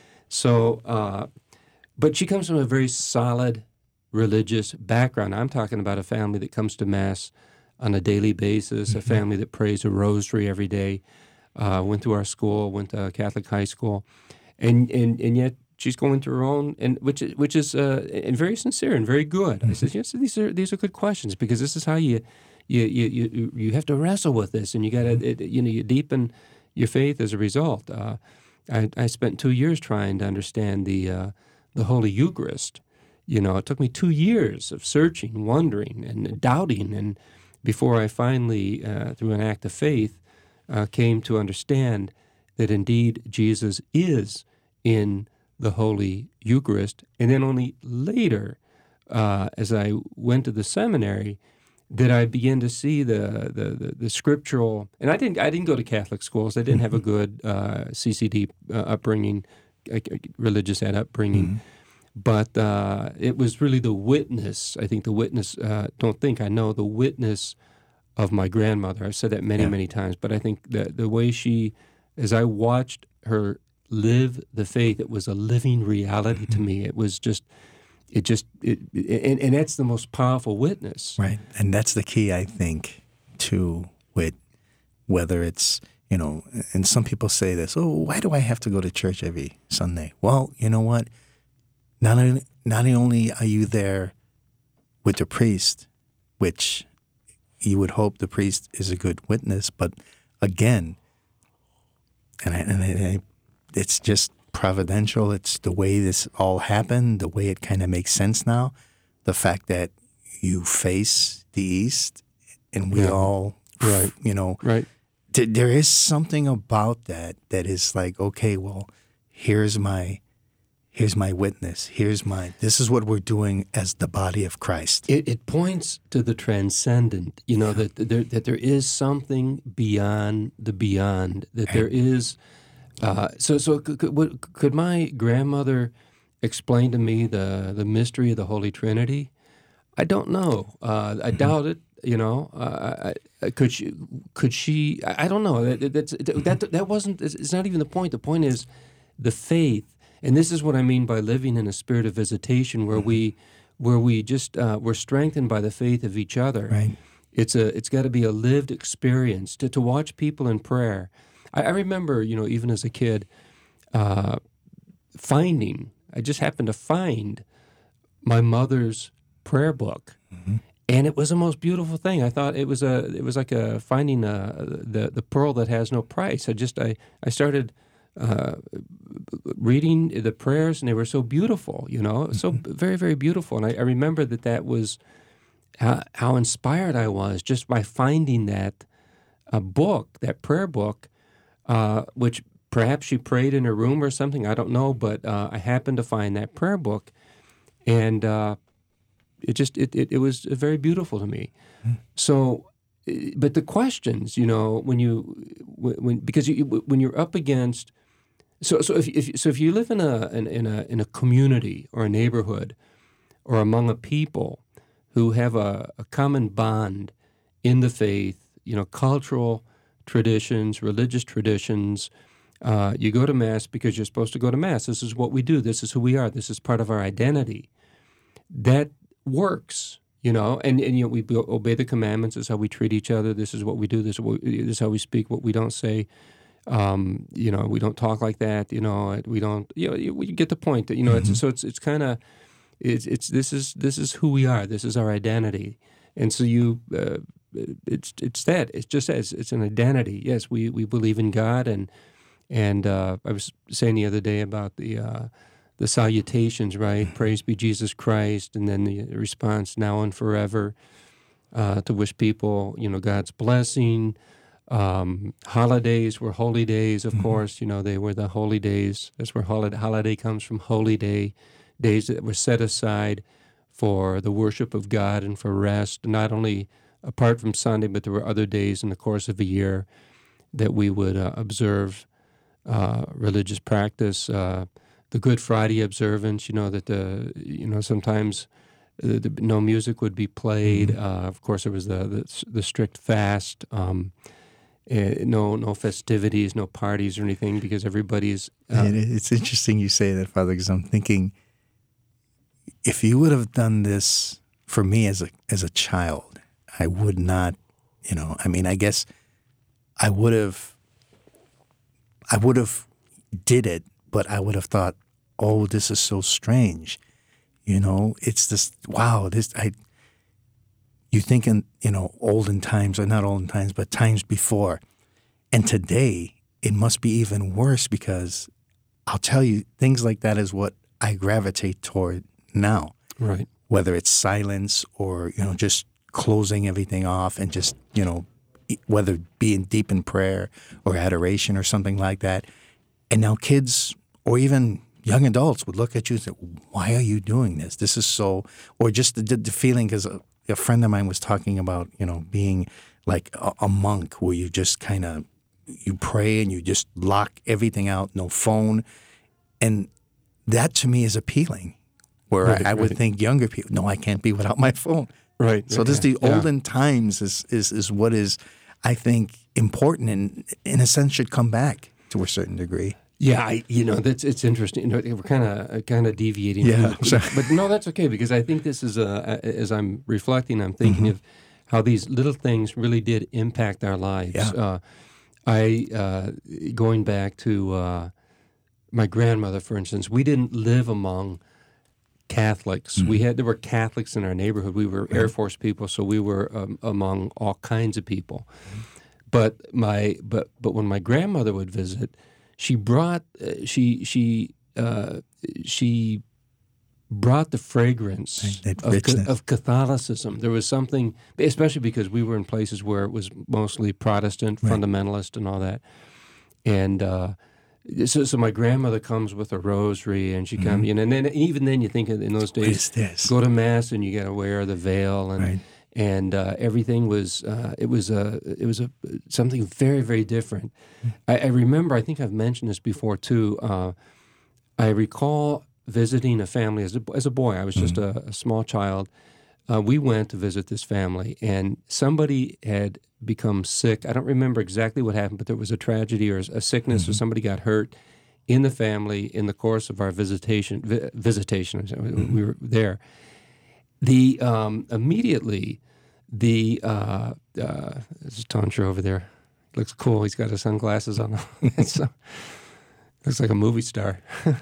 So, uh, but she comes from a very solid religious background. I'm talking about a family that comes to Mass on a daily basis, a family that prays a rosary every day, uh, went to our school, went to a Catholic high school, and and, and yet she's going through her own, and which is which is uh, and very sincere and very good. I said, yes, these are these are good questions, because this is how you you you you, you have to wrestle with this, and you got to you know you deepen your faith as a result. Uh, I I spent two years trying to understand the uh, the Holy Eucharist. You know, it took me two years of searching, wondering, and doubting, and before I finally, uh, through an act of faith, uh, came to understand that indeed Jesus is in the Holy Eucharist. And then only later, uh, as I went to the seminary, did I begin to see the, the, the, the scriptural. And I didn't I didn't go to Catholic schools. I didn't have a good uh, C C D uh, upbringing, uh, religious ed upbringing. Mm-hmm. But uh, it was really the witness, I think the witness, uh, don't think, I know, the witness of my grandmother. I've said that many, Yeah. many times, but I think that the way she, as I watched her live the faith, it was a living reality to me. It was just, it just, it, and, and that's the most powerful witness. Right. And that's the key, I think, to with whether it's, you know, and some people say this, oh, why do I have to go to church every Sunday? Well, you know what? Not not only are you there with the priest, which you would hope the priest is a good witness, but again, and, I, and I, it's just providential. It's the way this all happened, the way it kind of makes sense now. The fact that you face the East and we Yeah. all, Right. you know, Right. th- there is something about that that is like, okay, well, here's my, here's my witness. Here's my, this is what we're doing as the body of Christ. It, it points to the transcendent, you know, that there, that there is something beyond the beyond, that there is. Uh, so, so could, could, could my grandmother explain to me the, the mystery of the Holy Trinity? I don't know. Uh, I doubt it. You know, uh, I, could she? Could she? I, I don't know. That, that's, that that wasn't. It's not even the point. The point is the faith, and this is what I mean by living in a spirit of visitation, where we, where we just uh, we're strengthened by the faith of each other. Right. It's a. It's got to be a lived experience to to watch people in prayer. I, I remember, you know, even as a kid, uh, finding. I just happened to find my mother's prayer book. Mm-hmm. And it was the most beautiful thing. I thought it was a, it was like a finding a, the the pearl that has no price. I just I I started uh, reading the prayers, and they were so beautiful. You know, so very very beautiful. And I, I remember that that was how, how inspired I was just by finding that a book, that prayer book, uh, which perhaps she prayed in her room or something. I don't know, but uh, I happened to find that prayer book, and. Uh, It just it, it, it was very beautiful to me. Mm. So, but the questions, you know, when you when because you, when you're up against, so so if, if so if you live in a in, in a in a community or a neighborhood, or among a people who have a, a common bond in the faith, you know, cultural traditions, religious traditions. Uh, you go to Mass because you're supposed to go to Mass. This is what we do. This is who we are. This is part of our identity. That works, you know, and, and you know, we obey the commandments. This is how we treat each other. This is what we do. This is, what we, this is how we speak. What we don't say, um, you know, we don't talk like that. You know, we don't. You know, you, you get the point. That you know, mm-hmm. it's, so it's it's kind of it's it's this is this is who we are. This is our identity, and so you, uh, it's it's that. It's just that. It's, it's an identity. Yes, we we believe in God, and and uh, I was saying the other day about the. Uh, The salutations, right? Praise be Jesus Christ, and then the response, now and forever, uh, to wish people, you know, God's blessing. Um, holidays were holy days, of mm-hmm. course. You know, they were the holy days. That's where holiday, holiday comes from, holy day, days that were set aside for the worship of God and for rest, not only apart from Sunday, but there were other days in the course of a year that we would uh, observe uh, religious practice. Uh, The Good Friday observance, you know, that the, you know, sometimes uh, the, no music would be played. Mm-hmm. Uh, of course, there was the the, the strict fast, um, uh, no no festivities, no parties or anything, because everybody's... Uh, it's interesting you say that, Father, because I'm thinking, if you would have done this for me as a as a child, I would not, you know, I mean, I guess I would have, I would have did it, but I would have thought, oh, this is so strange. You know, it's this, wow, this, I, you think in, you know, olden times, or not olden times, but times before. And today, it must be even worse, because I'll tell you, things like that is what I gravitate toward now. Right. Whether it's silence or, you know, just closing everything off and just, you know, whether being deep in prayer or adoration or something like that. And now kids or even young adults would look at you and say, why are you doing this? This is so, or just the, the feeling, because a, a friend of mine was talking about, you know, being like a, a monk where you just kind of, you pray and you just lock everything out, no phone. And that to me is appealing, where right, I, I would right. think younger people, no, I can't be without my phone. Right. So this yeah, the yeah. olden times is, is, is what is, I think, important and in a sense should come back to a certain degree. Yeah, I, you know, that's it's interesting. You know, we're kind of kind of deviating. Yeah, from sure. But no, that's okay, because I think this is a, as I'm reflecting, I'm thinking mm-hmm. of how these little things really did impact our lives. Yeah. Uh, I uh, going back to uh, my grandmother, for instance, we didn't live among Catholics. We had there were Catholics in our neighborhood. We were Air Force people, so we were um, among all kinds of people. But my but but when my grandmother would visit, she brought uh, she she uh, she brought the fragrance That of, richness. of Catholicism. There was something, especially because we were in places where it was mostly Protestant, Right. fundamentalist, and all that. And uh, so, so my grandmother comes with a rosary, and she comes, you know, and then even then you think in those What days, is this? go to mass and you got to wear the veil, and Right. and uh, everything was uh, it was a it was a something very very different. I, I remember, I think I've mentioned this before too. Uh, I recall visiting a family as a, as a boy. I was just a, a small child. Uh, we went to visit this family, and somebody had become sick. I don't remember exactly what happened, but there was a tragedy or a sickness, or somebody got hurt in the family in the course of our visitation. Vi- visitation, we were there. The um, immediately the uh, uh, there's Tonsher over there. Looks cool. He's got his sunglasses on. It's, uh, looks like a movie star.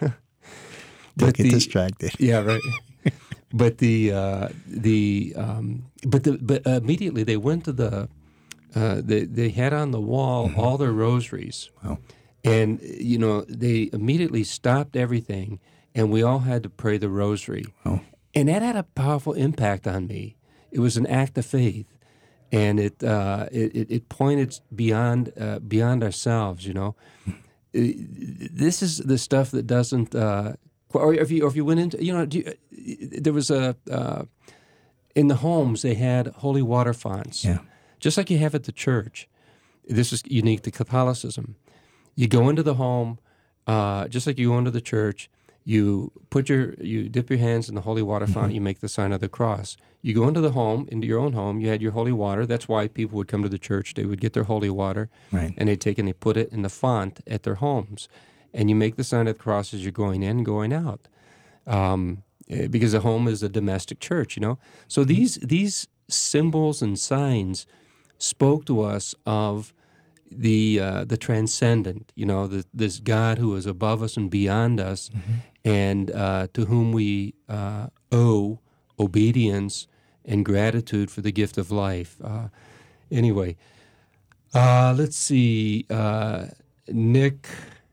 Don't But get the- distracted. Yeah, right. But the uh, the um, but the but immediately they went to the uh, they they had on the wall all their rosaries. Wow. And you know they immediately stopped everything, and we all had to pray the rosary. Wow. And that had a powerful impact on me. It was an act of faith, and it uh, it, it it pointed beyond uh, beyond ourselves. You know, Uh, this is the stuff that doesn't. Uh, or if you or if you went into, you know, do you, there was a uh, in the homes they had holy water fonts, Yeah. just like you have at the church. This is unique to Catholicism. You go into the home, uh, just like you go into the church. You put your, you dip your hands in the holy water fountain. You make the sign of the cross. You go into the home, into your own home. You had your holy water. That's why people would come to the church. They would get their holy water, Right. and they'd take and they put it in the font at their homes, and you make the sign of the cross as you're going in and going out, um, eh, because the home is a domestic church. You know, so these these symbols and signs spoke to us of the uh, the transcendent, you know, the, this God who is above us and beyond us, and uh, to whom we uh, owe obedience and gratitude for the gift of life. Uh, anyway, uh, let's see, uh, Nick.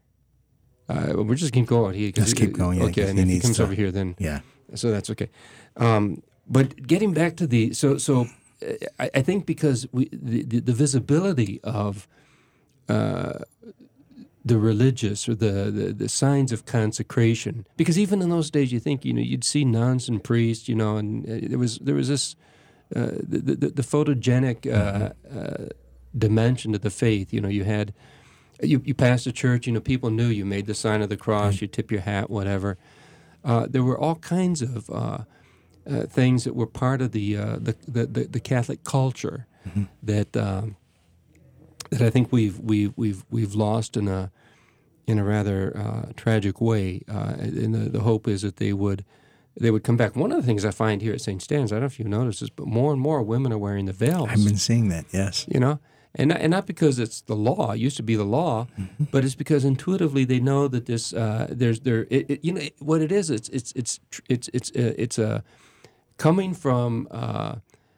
Uh, we're just keep going. He, 'cause Let's he- keep going, yeah, Okay, 'cause and he if he needs comes to- over here, then Yeah. so that's okay. Um, but getting back to the so so, uh, I, I think because we the, the, the visibility of uh, the religious or the, the the signs of consecration, because even in those days you think you know you'd see nuns and priests, you know, and uh, there was there was this uh, the, the the photogenic uh, uh, dimension to the faith. You know, you had. You, you passed a church, you know, people knew you made the sign of the cross, you tip your hat, whatever. Uh, there were all kinds of uh, uh, things that were part of the uh, the, the, the the Catholic culture Mm-hmm. that um, that I think we've we've we've we've lost in a in a rather uh, tragic way. Uh, and the, the hope is that they would they would come back. One of the things I find here at Saint Stan's, I don't know if you noticed this, but more and more women are wearing the veils. I've been seeing that, yes. You know, and not, and not because it's the law. It used to be the law, but it's because intuitively they know that this uh, there's there. It, it, you know what it is. It's it's it's tr- it's it's uh, it's a uh, coming from uh,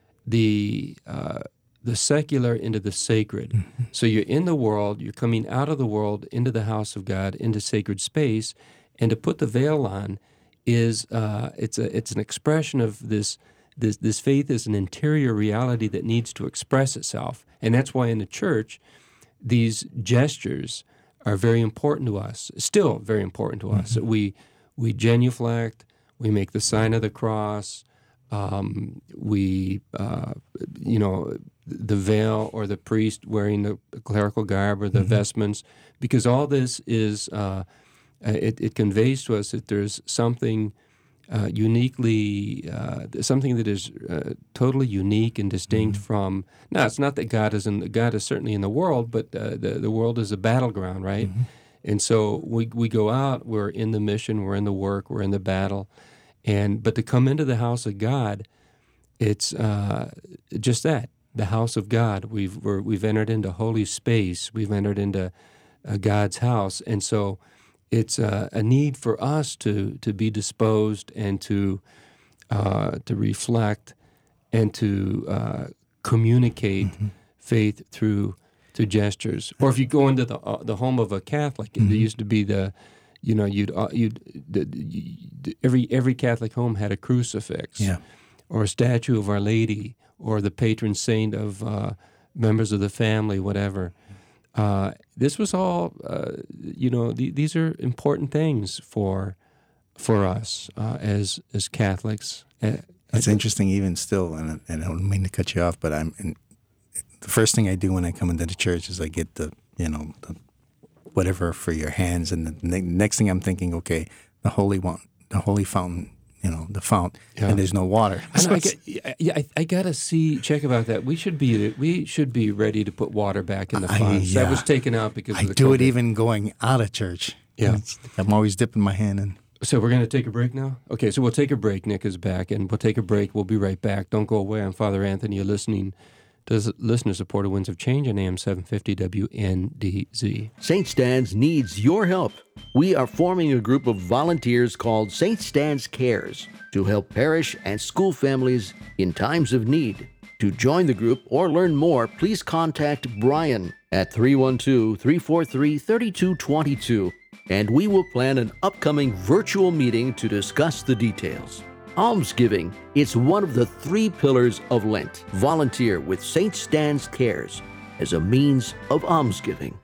the uh, the secular into the sacred. So you're in the world. You're coming out of the world into the house of God, into sacred space, and to put the veil on is uh, it's a it's an expression of this. This this faith is an interior reality that needs to express itself. And that's why in the church, these gestures are very important to us, still very important to us. We we genuflect, we make the sign of the cross, um, we, uh, you know, the veil or the priest wearing the clerical garb or the vestments, because all this is, uh, it, it conveys to us that there's something Uh, uniquely, uh, something that is uh, totally unique and distinct mm-hmm. from. Now, it's not that God is in. God is certainly in the world, but uh, the the world is a battleground, right? Mm-hmm. And so we we go out. We're in the mission. We're in the work. We're in the battle, and but to come into the house of God, it's uh, just that, the house of God. We've we're, we've entered into holy space. We've entered into uh, God's house, and so it's uh, a need for us to to be disposed and to uh, to reflect and to uh, communicate mm-hmm. faith through through gestures. Or if you go into the uh, the home of a Catholic, mm-hmm. there used to be the, you know, you'd uh, you'd the, the, every every Catholic home had a crucifix, yeah. or a statue of Our Lady, or the patron saint of uh, members of the family, whatever. Uh, this was all, uh, you know, th- these are important things for for us uh, as as Catholics. Uh, It's interesting, even still, and, and I don't mean to cut you off, but I'm. And the first thing I do when I come into the church is I get the, you know, the whatever for your hands, and the ne- next thing I'm thinking, okay, the holy one, the holy fountain, you know, the fount, yeah. and there's no water. So I get, yeah, I, I gotta see check about that. We should be we should be ready to put water back in the fountain. Yeah. That was taken out because I of the do COVID. it even going out of church. Yeah, I'm always dipping my hand in. So we're going to take a break now? Okay, so we'll take a break. Nick is back, and we'll take a break. We'll be right back. Don't go away. I'm Father Anthony. You're listening to listener-supported Winds of Change on A M seven fifty W N D Z. Saint Stan's needs your help. We are forming a group of volunteers called Saint Stan's Cares to help parish and school families in times of need. To join the group or learn more, please contact Brian at three one two, three four three, three two two two. And we will plan an upcoming virtual meeting to discuss the details. Almsgiving, it's one of the three pillars of Lent. Volunteer with Saint Stan's Cares as a means of almsgiving.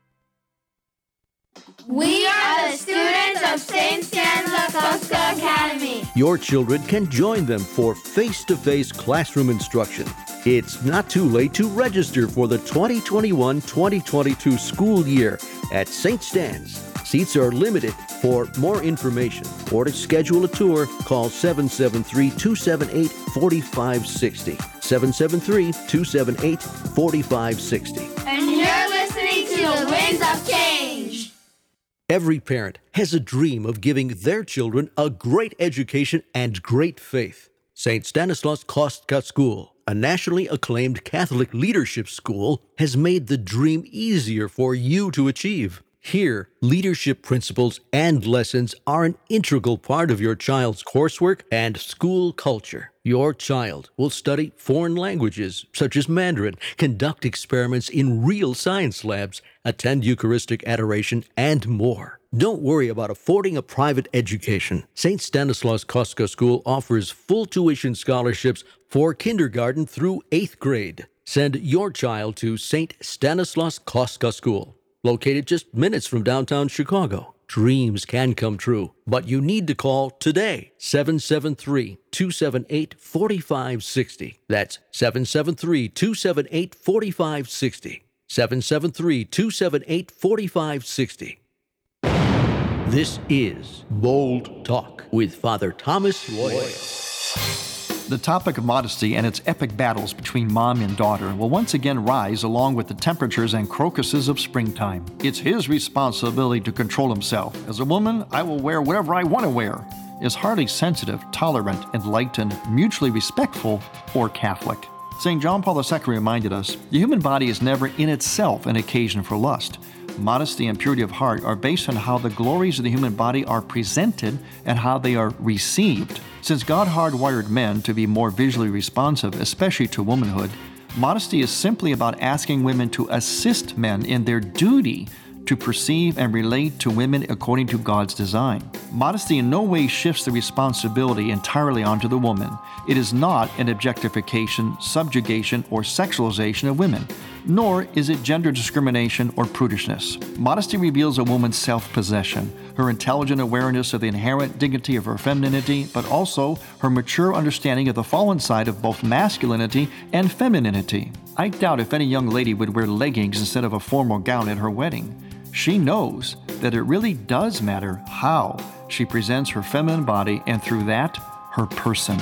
We are the students of Saint Stan's La Cosca Academy. Your children can join them for face-to-face classroom instruction. It's not too late to register for the twenty twenty-one twenty twenty-two school year at Saint Stan's. Seats are limited. For more information or to schedule a tour, call seven seven three, two seven eight, four five six zero. seven seven three, two seven eight, four five six zero. And you're listening to the Winds of Change. Every parent has a dream of giving their children a great education and great faith. Saint Stanislaus Kostka School, a nationally acclaimed Catholic leadership school, has made the dream easier for you to achieve. Here, leadership principles and lessons are an integral part of your child's coursework and school culture. Your child will study foreign languages, such as Mandarin, conduct experiments in real science labs, attend Eucharistic adoration, and more. Don't worry about affording a private education. Saint Stanislaus Kostka School offers full tuition scholarships for kindergarten through eighth grade. Send your child to Saint Stanislaus Kostka School, located just minutes from downtown Chicago. Dreams can come true, but you need to call today, seven seven three, two seven eight, four five six zero. That's seven seven three, two seven eight, four five six zero. seven seven three, two seven eight, four five six zero. This is Bold Talk with Father Thomas Loya. The topic of modesty and its epic battles between mom and daughter will once again rise along with the temperatures and crocuses of springtime. It's his responsibility to control himself. As a woman, I will wear whatever I want to wear. Is hardly sensitive, tolerant, enlightened, mutually respectful, or Catholic. Saint John Paul the Second reminded us, the human body is never in itself an occasion for lust. Modesty and purity of heart are based on how the glories of the human body are presented and how they are received. Since God hardwired men to be more visually responsive, especially to womanhood, modesty is simply about asking women to assist men in their duty to perceive and relate to women according to God's design. Modesty in no way shifts the responsibility entirely onto the woman. It is not an objectification, subjugation, or sexualization of women, nor is it gender discrimination or prudishness. Modesty reveals a woman's self-possession, her intelligent awareness of the inherent dignity of her femininity, but also her mature understanding of the fallen side of both masculinity and femininity. I doubt if any young lady would wear leggings instead of a formal gown at her wedding. She knows that it really does matter how she presents her feminine body and through that, her person.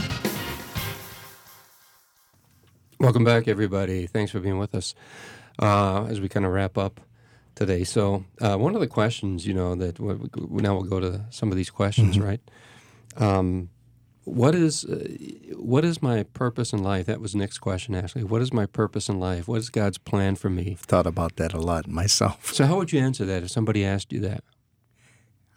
Welcome back, everybody. Thanks for being with us uh, as we kind of wrap up today. So uh, one of the questions, you know, that we, we, now we'll go to some of these questions, mm-hmm. right? Um, what is uh, what is my purpose in life? That was Nick's question, actually. What is my purpose in life? What is God's plan for me? I've thought about that a lot myself. So how would you answer that if somebody asked you that?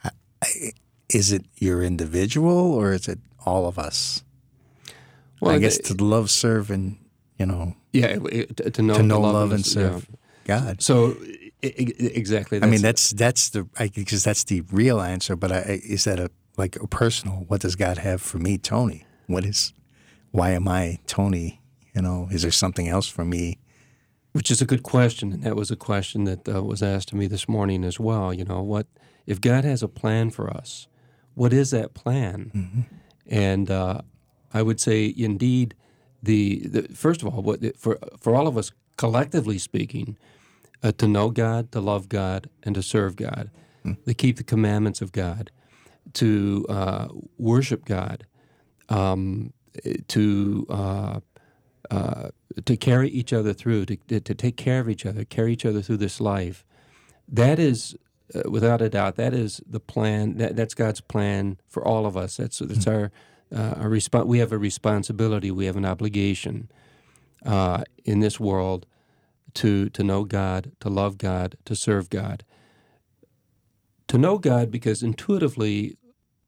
is it your individual or is it all of us? Well, I guess the, to love, serve, and, you know, yeah, it, to, to know, to know, love, love, and is- serve yeah. God. So I- I- exactly. I mean, that's that's the I because that's the real answer. But I, is that a like a personal? What does God have for me, Tony? What is? Why am I Tony? You know, is there something else for me? Which is a good question, and that was a question that uh, was asked to me this morning as well. You know, what if God has a plan for us? What is that plan? Mm-hmm. And uh, I would say, indeed, the, the first of all, what for for all of us collectively speaking, uh, to know God, to love God, and to serve God, mm. to keep the commandments of God, to uh, worship God, um, to uh, uh, to carry each other through, to, to take care of each other, carry each other through this life. That is, uh, without a doubt, that is the plan. That, that's God's plan for all of us. That's that's our uh, our resp- We have a responsibility. We have an obligation uh, in this world to to know God, to love God, to serve God. To know God, because intuitively,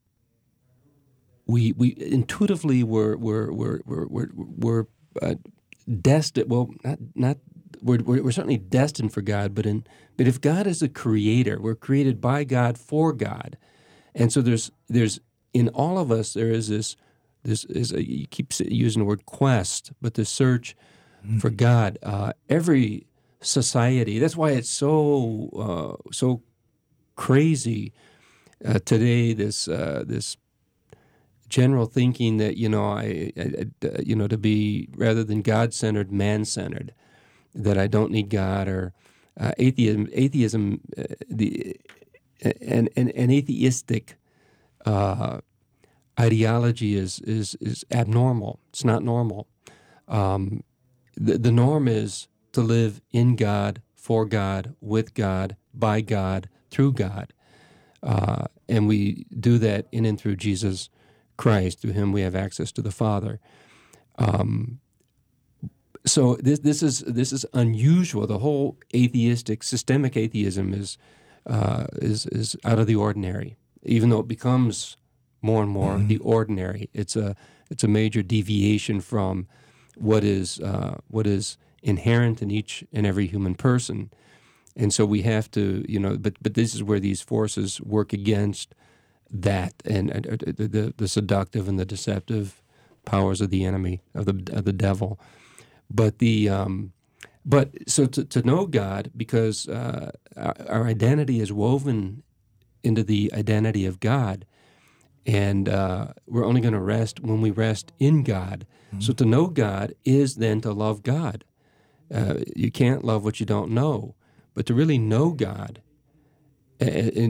we we intuitively we're we're we're we're we're, we're uh, destined. Well, not not we're, we're we're certainly destined for God, but in but if God is a creator, we're created by God for God, and so there's there's in all of us there is this this is a, you keep using the word quest, but the search mm-hmm. for God. Uh, every society. That's why it's so uh, so crazy uh, today. This uh, this. general thinking that, you know, I, I, I you know, to be rather than God-centered, man-centered, that I don't need God, or uh, atheism, atheism, uh, the an an, an atheistic uh, ideology is is is abnormal. It's not normal. Um, the the norm is to live in God, for God, with God, by God, through God, uh, and we do that in and through Jesus Christ. Through him we have access to the Father. Um, so this this is this is unusual. The whole atheistic, systemic atheism is uh, is is out of the ordinary. Even though it becomes more and more mm-hmm. the ordinary, it's a it's a major deviation from what is uh, what is inherent in each and every human person. And so we have to, you know, but but this is where these forces work against that, and, and uh, the, the the seductive and the deceptive powers of the enemy, of the of the devil. But the um, but so to, to know God, because uh, our, our identity is woven into the identity of God, and uh, we're only going to rest when we rest in God. Mm-hmm. So to know God is then to love God. Uh, you can't love what you don't know, but to really know God, and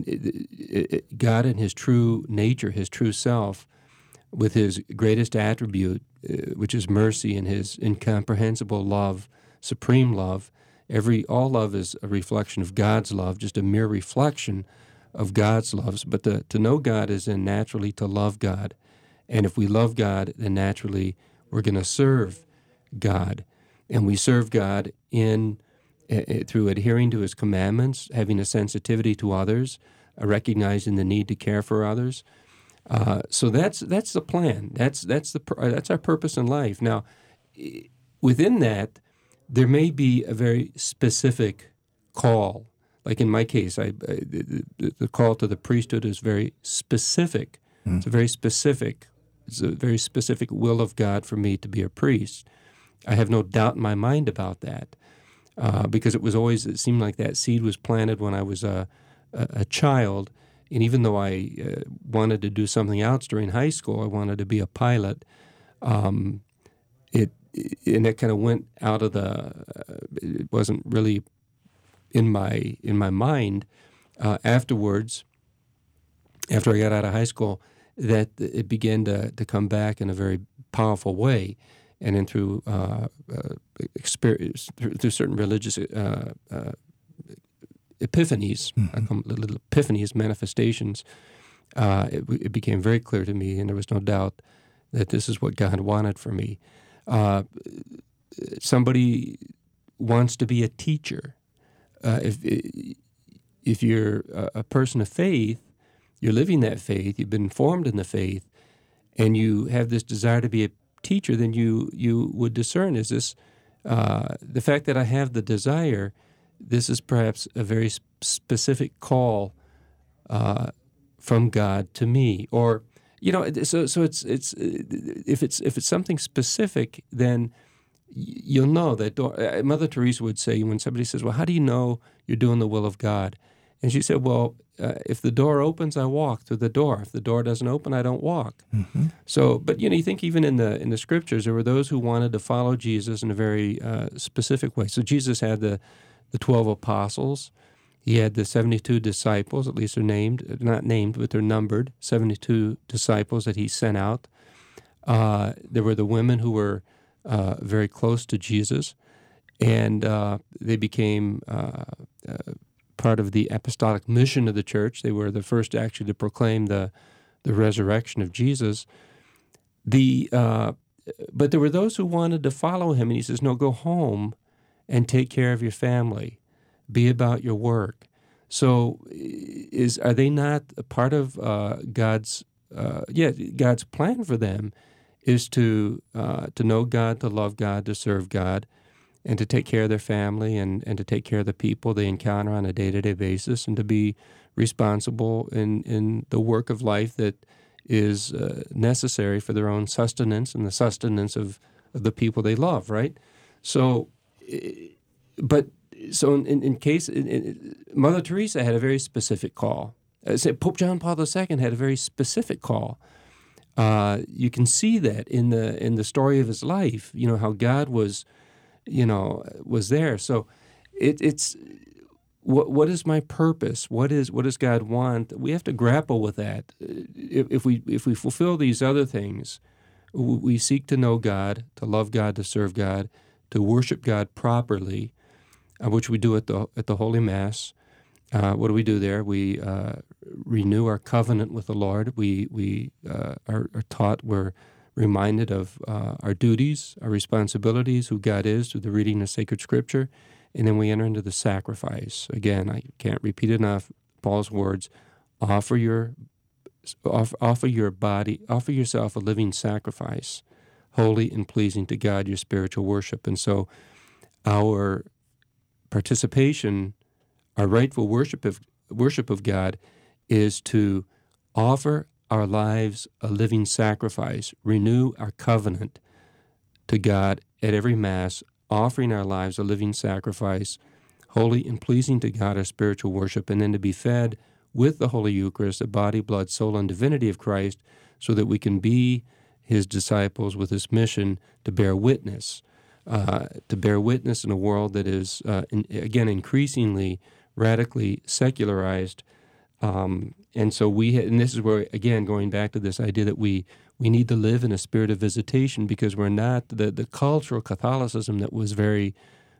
God in his true nature, his true self, with his greatest attribute, uh, which is mercy, and his incomprehensible love, supreme love. Every all love is a reflection of God's love, just a mere reflection of God's love. But to, to know God is then naturally to love God. And if we love God, then naturally we're going to serve God. And we serve God in uh, through adhering to his commandments, having a sensitivity to others, uh, recognizing the need to care for others. Uh, so that's that's the plan. That's that's the that's our purpose in life. Now, within that, there may be a very specific call. Like in my case, I, I the, the call to the priesthood is very specific. Mm. It's a very specific. It's a very specific will of God for me to be a priest. I have no doubt in my mind about that, uh, because it was always, it seemed like that seed was planted when I was a, a, a child. And even though I uh, wanted to do something else during high school, I wanted to be a pilot, um, it, and that kind of went out of the, uh, it wasn't really in my in my mind uh, afterwards, after I got out of high school, that it began to, to come back in a very powerful way. And then through uh, uh, experience, through, through certain religious uh, uh, epiphanies, mm-hmm. I call them little epiphanies, manifestations, uh, it, it became very clear to me, and there was no doubt that this is what God wanted for me. Uh, somebody wants to be a teacher. Uh, if if you're a person of faith, you're living that faith, you've been formed in the faith, and you have this desire to be a teacher, then you you would discern, is this, uh, the fact that I have the desire, this is perhaps a very sp- specific call uh, from God to me. Or, you know, so so it's it's if it's if it's something specific, then you'll know that. Mother Teresa would say, when somebody says, well, how do you know you're doing the will of God? And she said, well, uh, if the door opens, I walk through the door. If the door doesn't open, I don't walk. Mm-hmm. So, but, you know, you think even in the in the Scriptures, there were those who wanted to follow Jesus in a very uh, specific way. So Jesus had the, the twelve apostles. He had the seventy-two disciples, at least they're named, not named, but they're numbered, seventy-two disciples that he sent out. Uh, there were the women who were uh, very close to Jesus, and uh, they became uh, uh, part of the apostolic mission of the church. They were the first actually to proclaim the the resurrection of Jesus. The uh, but there were those who wanted to follow him, and he says, no, go home and take care of your family. Be about your work. So, is are they not a part of uh, God's? Uh, yeah, God's plan for them is to uh, to know God, to love God, to serve God, and to take care of their family and, and to take care of the people they encounter on a day-to-day basis, and to be responsible in, in the work of life that is uh, necessary for their own sustenance and the sustenance of, of the people they love. Right? So, but. So in, in, in case, in, in, Mother Teresa had a very specific call. Uh, Pope John Paul the Second had a very specific call. Uh, you can see that in the in the story of his life, you know, how God was, you know, was there. So it, it's, what what is my purpose? What is what does God want? We have to grapple with that. If, if we if we fulfill these other things, we seek to know God, to love God, to serve God, to worship God properly, Uh, which we do at the at the Holy Mass. Uh, what do we do there? We uh, renew our covenant with the Lord. We we uh, are, are taught, we're reminded of uh, our duties, our responsibilities, who God is through the reading of sacred Scripture, and then we enter into the sacrifice. Again, I can't repeat enough Paul's words: offer your offer, offer your body, offer yourself a living sacrifice, holy and pleasing to God, your spiritual worship. And so, our participation, our rightful worship of worship of God, is to offer our lives a living sacrifice, renew our covenant to God at every Mass, offering our lives a living sacrifice, holy and pleasing to God, our spiritual worship, and then to be fed with the Holy Eucharist, the body, blood, soul, and divinity of Christ, so that we can be his disciples with this mission to bear witness. Uh, to bear witness in a world that is, uh, in, again, increasingly radically secularized. Um, and so we, ha- and this is where, again, going back to this idea that we we need to live in a spirit of visitation, because we're not, the, the cultural Catholicism that was very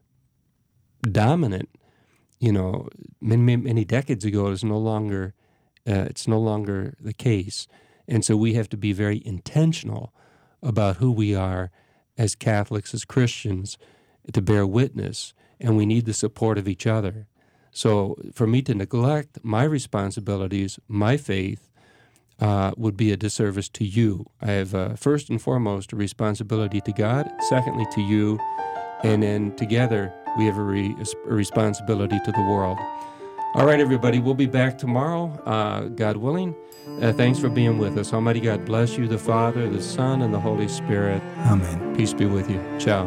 dominant, you know, many, many, many decades ago is no longer, uh, it's no longer the case. And so we have to be very intentional about who we are as Catholics, as Christians, to bear witness, and we need the support of each other. So for me to neglect my responsibilities, my faith, uh, would be a disservice to you. I have, uh, first and foremost, a responsibility to God, secondly to you, and then together we have a, re- a responsibility to the world. All right, everybody, we'll be back tomorrow, uh, God willing. Uh, thanks for being with us. Almighty God bless you, the Father, the Son, and the Holy Spirit. Amen. Peace be with you. Ciao.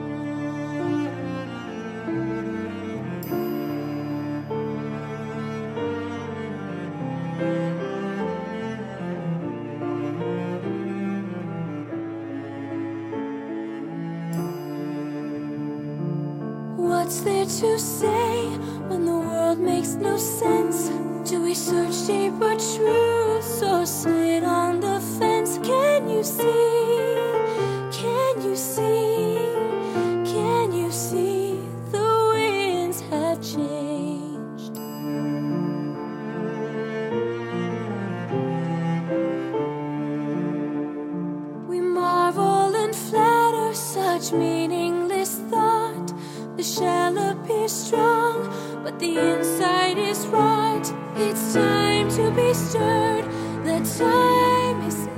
What's there to say when the world makes no sense? Do we search deeper truths or sit on the fence? Can you see? Can you see? Can you see the winds have changed? We marvel and flatter such meaningless thought. The shall appear strong, but the inside is right. It's time to be stirred. The time is now.